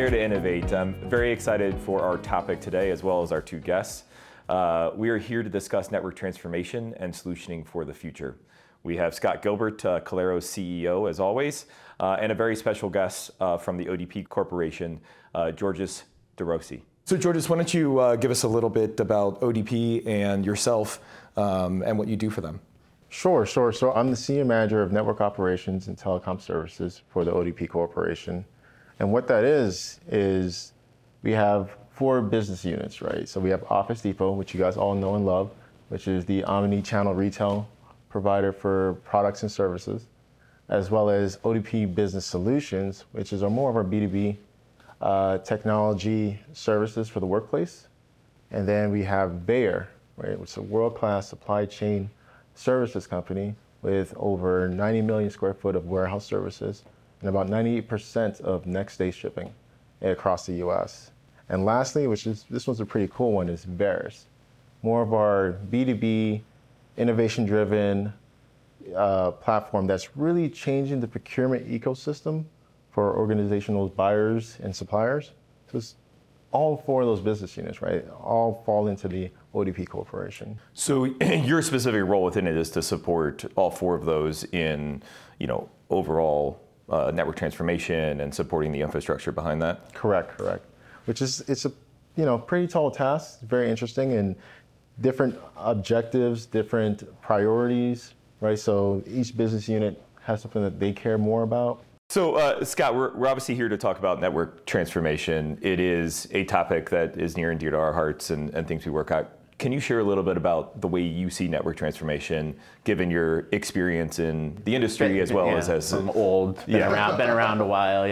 Dare to Innovate. I'm very excited for our topic today, as well as our two guests. We are here to discuss network transformation and solutioning for the future. We have Scott Gilbert, Kaleyro's CEO, as always, and a very special guest from the ODP Corporation, Georges DeRossi. So Georges, why don't you give us a little bit about ODP and yourself and what you do for them? Sure. So I'm the Senior Manager of Network Operations and Telecom Services for the ODP Corporation. And what that is we have 4 business units, right? So we have Office Depot, which you guys all know and love, which is the omni-channel retail provider for products and services, as well as ODP Business Solutions, which is more of our B2B technology services for the workplace. And then we have Bayer, right, which is a world-class supply chain services company with over 90 million square foot of warehouse services and about 98% of next day shipping across the US. And lastly, this one's a pretty cool one, is Varis, more of our B2B innovation-driven platform that's really changing the procurement ecosystem for organizational buyers and suppliers. So it's all 4 of those business units, right, all fall into the ODP Corporation. So your specific role within it is to support all 4 of those in, overall network transformation and supporting the infrastructure behind that? Correct. It's a pretty tall task, very interesting, and different objectives, different priorities, right? So each business unit has something that they care more about. So Scott, we're obviously here to talk about network transformation. It is a topic that is near and dear to our hearts and things we work out. Can you share a little bit about the way you see network transformation, given your experience in the industry as well as I'm old, been around a while.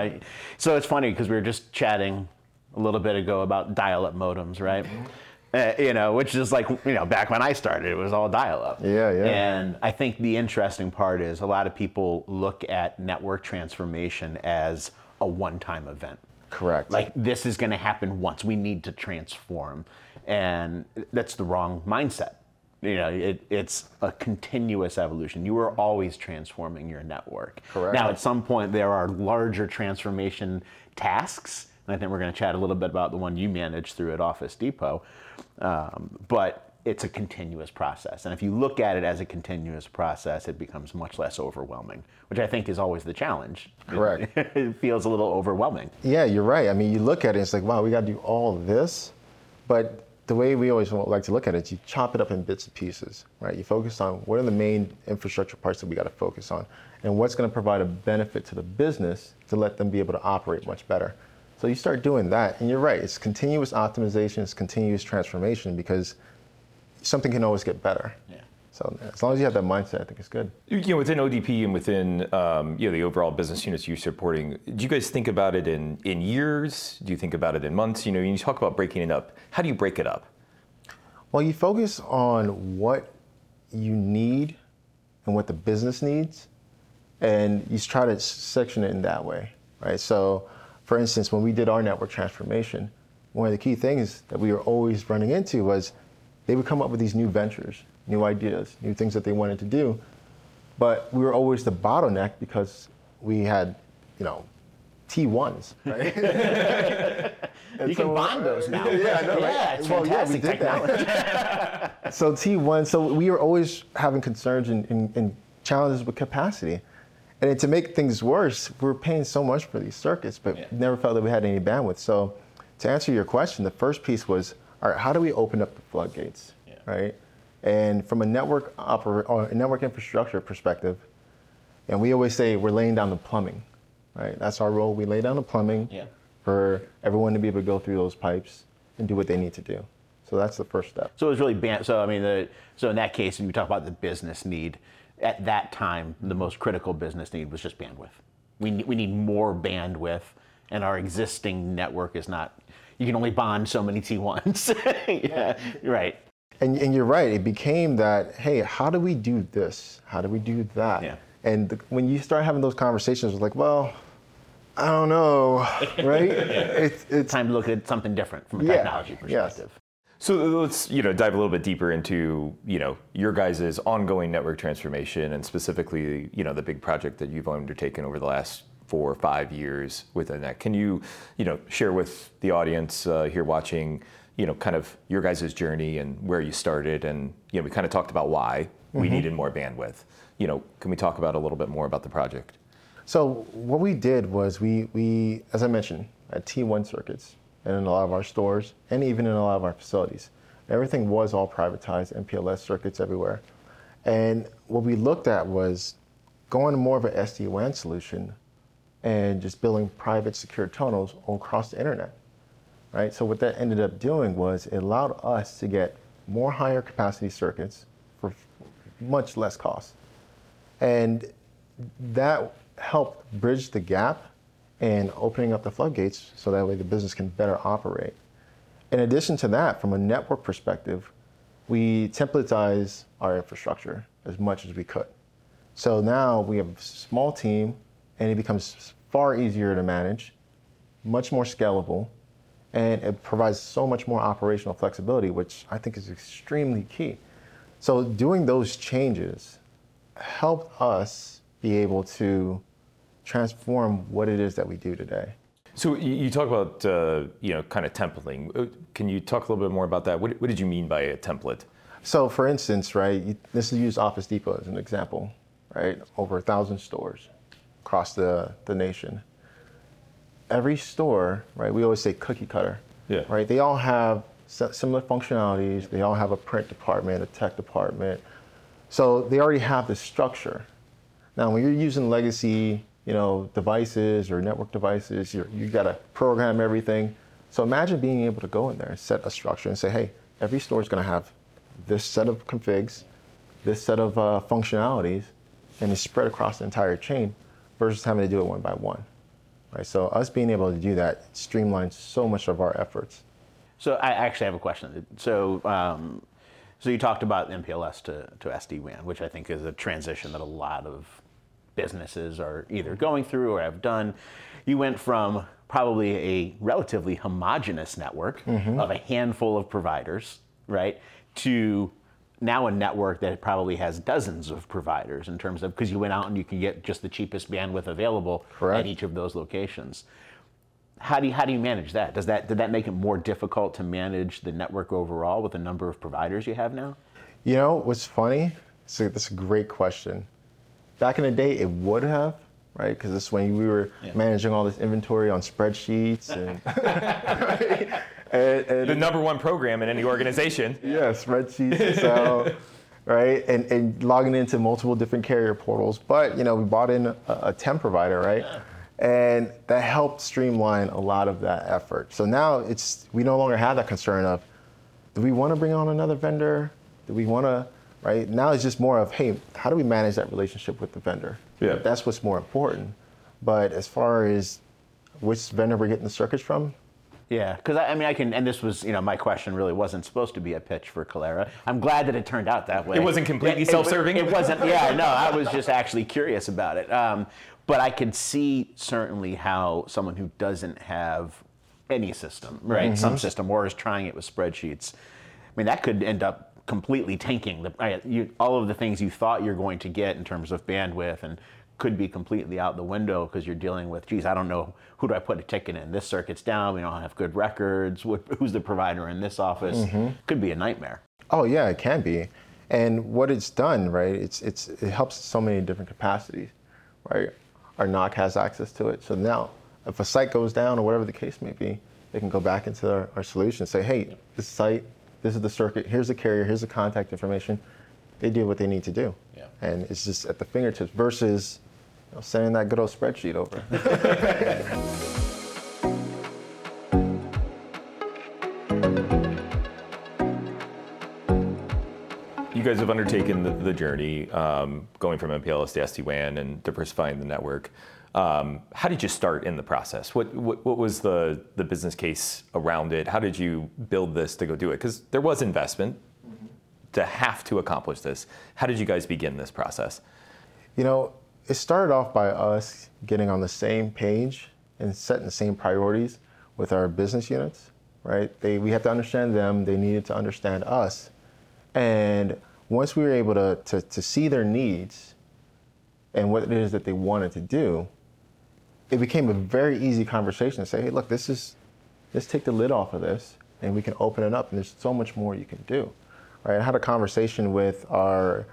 So it's funny because we were just chatting a little bit ago about dial-up modems, right? Which is like, back when I started, it was all dial-up. Yeah. And I think the interesting part is a lot of people look at network transformation as a one-time event. Correct. Like, this is going to happen once. We need to transform. And that's the wrong mindset. It's a continuous evolution. You are always transforming your network. Correct. Now, at some point, there are larger transformation tasks. And I think we're going to chat a little bit about the one you manage through at Office Depot. But it's a continuous process. And if you look at it as a continuous process, it becomes much less overwhelming, which I think is always the challenge. Correct. It feels a little overwhelming. Yeah, you're right. I mean, you look at it, it's like, wow, we got to do all this. But the way we always like to look at it is you chop it up in bits and pieces, right? You focus on what are the main infrastructure parts that we got to focus on and what's going to provide a benefit to the business to let them be able to operate much better. So you start doing that, and you're right, it's continuous optimization, it's continuous transformation because something can always get better. Yeah. So as long as you have that mindset, I think it's good. Within ODP and within the overall business units you're supporting, do you guys think about it in years? Do you think about it in months? You talk about breaking it up. How do you break it up? Well, you focus on what you need and what the business needs, and you try to section it in that way, right? So, for instance, when we did our network transformation, one of the key things that we were always running into was they would come up with these new ventures, new ideas, new things that they wanted to do. But we were always the bottleneck because we had, T1s, right? You can bond those now. Yeah, I know, right? Yeah, it's fantastic technology. So T1, so we were always having concerns and challenges with capacity. And to make things worse, we were paying so much for these circuits, but never felt that we had any bandwidth. So to answer your question, the first piece was, all right, how do we open up the floodgates, right? And from a network infrastructure perspective, and we always say we're laying down the plumbing, right? That's our role. We lay down the plumbing for everyone to be able to go through those pipes and do what they need to do. So that's the first step. So it was really so in that case, when you talk about the business need, at that time, the most critical business need was just bandwidth. We need more bandwidth, and our existing network is not. You can only bond so many T1s. Right. And you're right. It became that. Hey, how do we do this? How do we do that? Yeah. And when you start having those conversations, it's like, well, I don't know, right? It's time to look at something different from a technology perspective. Yes. So let's dive a little bit deeper into your guys' ongoing network transformation and specifically the big project that you've undertaken over the last 4 or 5 years within that. Can you share with the audience here watching, kind of your guys' journey and where you started? And, we kind of talked about why we needed more bandwidth. Can we talk about a little bit more about the project? So what we did was we as I mentioned, at T1 circuits and in a lot of our stores and even in a lot of our facilities. Everything was all privatized, MPLS circuits everywhere. And what we looked at was going to more of an SD-WAN solution and just building private secure tunnels all across the internet, right? So what that ended up doing was it allowed us to get more higher capacity circuits for much less cost. And that helped bridge the gap and opening up the floodgates so that way the business can better operate. In addition to that, from a network perspective, we templatize our infrastructure as much as we could. So now we have a small team and it becomes far easier to manage, much more scalable, and it provides so much more operational flexibility, which I think is extremely key. So doing those changes helped us be able to transform what it is that we do today. So you talk about kind of templating. Can you talk a little bit more about that? What did you mean by a template? So for instance, right, this is use Office Depot as an example, right? Over 1,000 stores across the nation. Every store, right, we always say cookie cutter, right? They all have similar functionalities. They all have a print department, a tech department. So they already have the structure. Now, when you're using legacy, devices or network devices, you got to program everything. So imagine being able to go in there and set a structure and say, hey, every store is going to have this set of configs, this set of functionalities, and it's spread across the entire chain versus having to do it one by one. Right? So us being able to do that streamlines so much of our efforts. So I actually have a question. So you talked about MPLS to SD-WAN, which I think is a transition that a lot of businesses are either going through or have done. You went from probably a relatively homogeneous network of a handful of providers, right, to now a network that probably has dozens of providers in terms of, because you went out and you can get just the cheapest bandwidth available at each of those locations. How do you manage that? Did that make it more difficult to manage the network overall with the number of providers you have now? What's funny? That's a great question. Back in the day, it would have, right? Because this is when we were managing all this inventory on spreadsheets and, and the number one program in any organization. Yeah, spreadsheets, Excel, right? And logging into multiple different carrier portals. But we bought in a TEM provider, right? Yeah. And that helped streamline a lot of that effort. So now we no longer have that concern of, do we want to bring on another vendor? Do we want to? Right? Now it's just more of, hey, how do we manage that relationship with the vendor? Yeah. That's what's more important. But as far as which vendor we're getting the circuits from? Yeah, because I can, and this was, my question really wasn't supposed to be a pitch for Kalera. I'm glad that it turned out that way. It wasn't completely self-serving? It wasn't, I was just actually curious about it. But I could see certainly how someone who doesn't have any system, right, some system, or is trying it with spreadsheets, that could end up completely tanking all of the things you thought you're going to get in terms of bandwidth, and could be completely out the window because you're dealing with, I don't know, who do I put a ticket in? This circuit's down, we don't have good records, who's the provider in this office? Could be a nightmare. Oh yeah, it can be. And what it's done, right, it helps so many different capacities, right? Our NOC has access to it. So now if a site goes down or whatever the case may be, they can go back into our solution and say, hey, this site, this is the circuit, here's the carrier, here's the contact information. They do what they need to do. Yeah. And it's just at the fingertips versus sending that good old spreadsheet over. You guys have undertaken the journey, going from MPLS to SD-WAN and diversifying the network. How did you start in the process? What was the business case around it? How did you build this to go do it? Because there was investment to have to accomplish this. How did you guys begin this process? It started off by us getting on the same page and setting the same priorities with our business units, right? We had to understand them. They needed to understand us. And once we were able to see their needs and what it is that they wanted to do, it became a very easy conversation to say, hey, look, let's take the lid off of this and we can open it up, and there's so much more you can do. Right? I had a conversation with our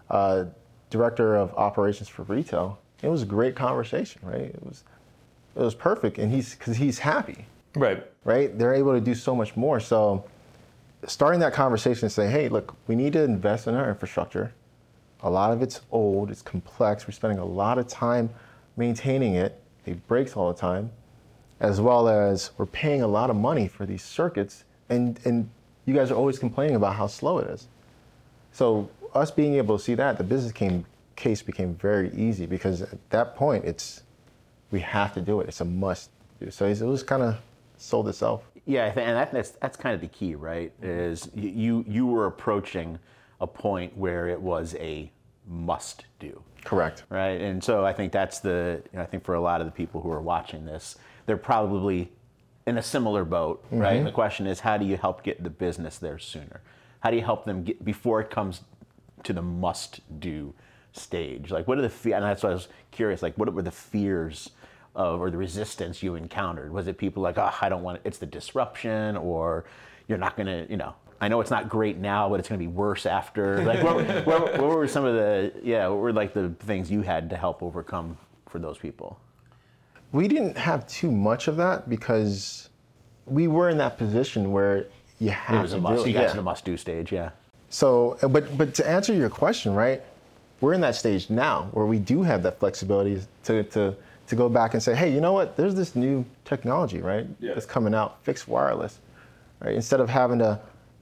director of operations for retail. It was a great conversation, right? It was perfect, and because he's happy. Right. Right? They're able to do so much more. So starting that conversation and say, hey, look, we need to invest in our infrastructure. A lot of it's old, it's complex. We're spending a lot of time maintaining it. It breaks all the time, as well as we're paying a lot of money for these circuits, and you guys are always complaining about how slow it is. So us being able to see that, the business case became very easy, because at that point, we have to do it. It's a must do. So it was kind of sold itself. Yeah, and that's kind of the key, right? Is you were approaching a point where it was a must do. Correct. Right, and so I think that's I think for a lot of the people who are watching this, they're probably in a similar boat, right? And the question is, how do you help get the business there sooner? How do you help them get before it comes to the must do stage? Like, what are and that's why I was curious, like, what were the fears or the resistance you encountered? Was it people like, oh, I don't want it, it's the disruption, or you're not gonna, I know it's not great now, but it's gonna be worse after. Like, what were some of what were like the things you had to help overcome for those people? We didn't have too much of that, because we were in that position where you have to do it. You got to the must-do stage, yeah. So, but to answer your question, right, we're in that stage now where we do have that flexibility to go back and say, hey, you know what? There's this new technology, right, that's coming out, fixed wireless, right? Instead of having to,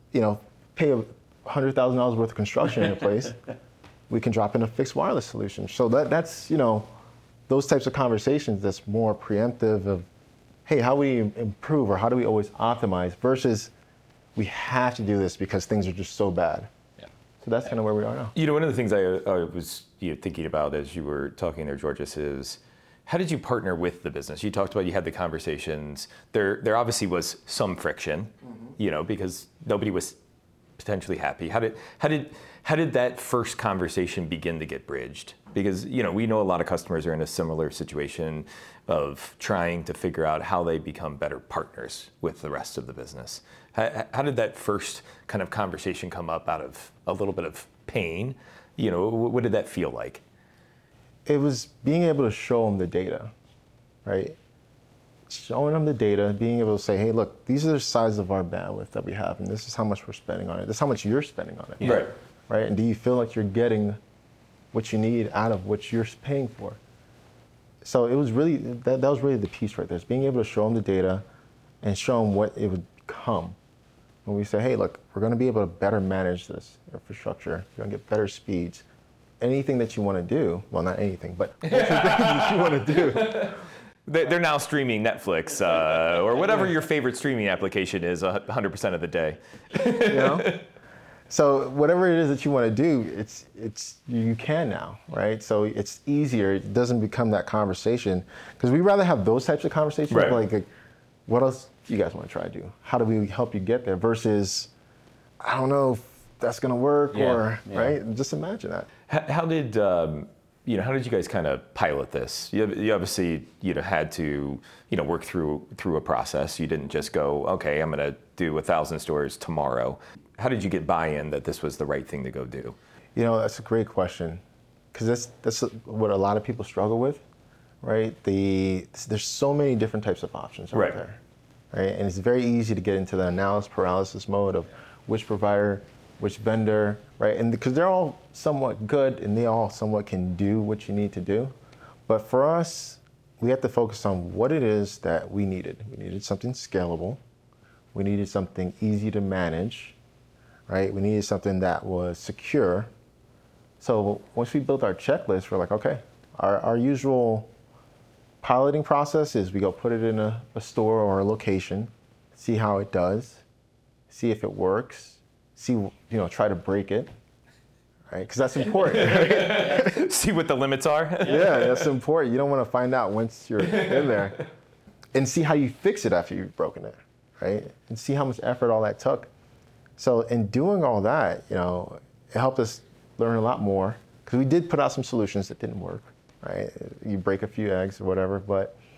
pay $100,000 worth of construction in a place, we can drop in a fixed wireless solution. So that's those types of conversations that's more preemptive of, hey, how do we improve, or how do we always optimize, versus we have to do this because things are just so bad. Yeah. So that's kind of where we are now. One of the things I was thinking about as you were talking there, Georges, is how did you partner with the business? You talked about you had the conversations. There obviously was some friction, because nobody was potentially happy. How did that first conversation begin to get bridged? Because we know a lot of customers are in a similar situation of trying to figure out how they become better partners with the rest of the business. How did that first kind of conversation come up out of a little bit of pain? What did that feel like? It was being able to show them the data, right? Showing them the data, being able to say, hey, look, these are the size of our bandwidth that we have, and this is how much we're spending on it. This is how much you're spending on it. Right. Right? And do you feel like you're getting what you need out of what you're paying for? So it was really, that was really the piece right there. It's being able to show them the data and show them what it would become. When we say, hey, look, we're going to be able to better manage this infrastructure. You're going to get better speeds. Anything that you want to do, well, not anything, but anything that you want to do. They're now streaming Netflix or whatever your favorite streaming application is 100% of the day. So whatever it is that you want to do, you can now, right? So it's easier. It doesn't become that conversation, because we rather have those types of conversations, right. like what else do you guys want to try to do? How do we help you get there? Versus, I don't know if that's going to work, right? Just imagine that. How did how did you guys kind of pilot this? You obviously had to work through a process. You didn't just go, okay, I'm going to do 1,000 stores tomorrow. How did you get buy-in that this was the right thing to go do? That's a great question, because that's what a lot of people struggle with, right? There's so many different types of options out there, right? And it's very easy to get into the analysis paralysis mode of which provider, which vendor, right? And because they're all somewhat good and they all somewhat can do what you need to do. But for us, we have to focus on what it is that we needed. We needed something scalable. We needed something easy to manage, right? We needed something that was secure. So once we built our checklist, we're like, okay, our usual piloting process is we go put it in a store or a location, see how it does, see if it works, try to break it, right? Because that's important. Right? See what the limits are. Yeah, that's important. You don't want to find out once you're in there. And see how you fix it after you've broken it, right? And see how much effort all that took. So in doing all that, it helped us learn a lot more, because we did put out some solutions that didn't work, right? You break a few eggs or whatever, but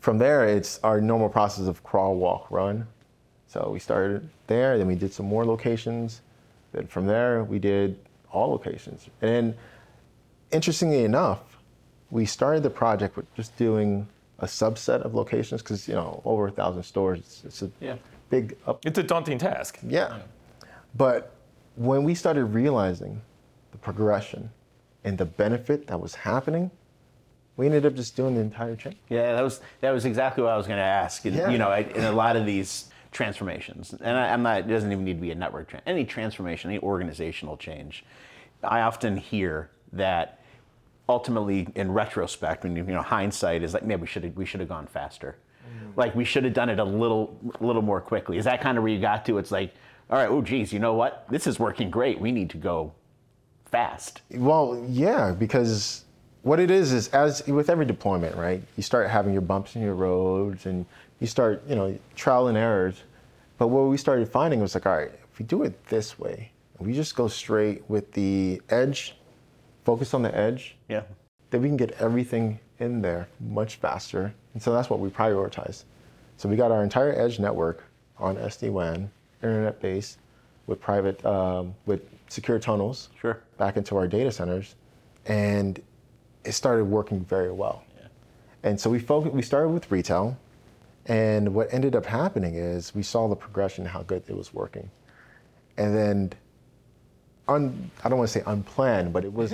from there, it's our normal process of crawl, walk, run. So we started there, then we did some more locations. Then from there, we did all locations. And then, interestingly enough, we started the project with just doing a subset of locations because, over 1,000 stores, it's a big up. It's a daunting task. Yeah. But when we started realizing the progression and the benefit that was happening, we ended up just doing the entire chain. Yeah, that was exactly what I was going to ask. Yeah. In a lot of these transformations, and I'm not. It doesn't even need to be a network any transformation, any organizational change. I often hear that ultimately, in retrospect, when hindsight is like, maybe we should have gone faster. Like we should have done it a little more quickly. Is that kind of where you got to? It's like, all right, oh geez, you know what? This is working great. We need to go fast. Well, yeah, because what it is as with every deployment, right? You start having your bumps in your roads and you start, trial and errors. But what we started finding was like, all right, if we do it this way, we just go straight with the edge, focus on the edge, then we can get everything in there much faster. And so that's what we prioritize. So we got our entire edge network on SD-WAN, internet base, with private, with secure tunnels back into our data centers. And it started working very well. Yeah. And so we started with retail. And what ended up happening is we saw the progression, how good it was working. And then, I don't want to say unplanned, but it was...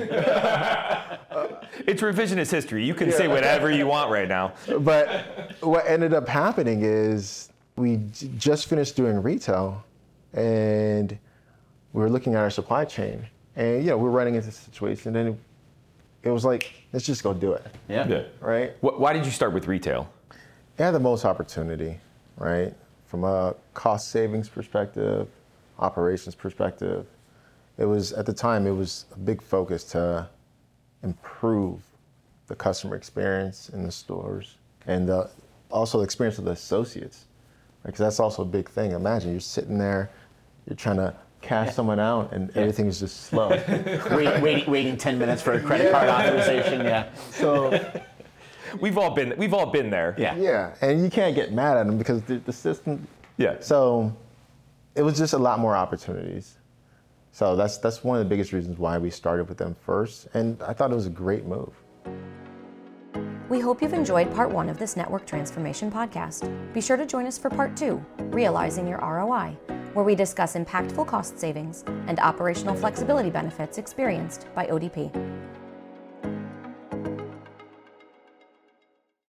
It's revisionist history. You can say whatever you want right now. But what ended up happening is we just finished doing retail, and we were looking at our supply chain. And, we're running into a situation, and it was like, let's just go do it. Yeah. Right? Why did you start with retail? It had the most opportunity, right? From a cost savings perspective, operations perspective. At the time, it was a big focus to improve the customer experience in the stores and also the experience of the associates, because that's also a big thing. Imagine you're sitting there, you're trying to cash someone out, and everything is just slow. waiting 10 minutes for a credit card authorization. Yeah. So we've all been there. Yeah. Yeah, and you can't get mad at them because the system. Yeah. So it was just a lot more opportunities. So that's one of the biggest reasons why we started with them first, and I thought it was a great move. We hope you've enjoyed part 1 of this network transformation podcast. Be sure to join us for part 2, Realizing Your ROI, where we discuss impactful cost savings and operational flexibility benefits experienced by ODP.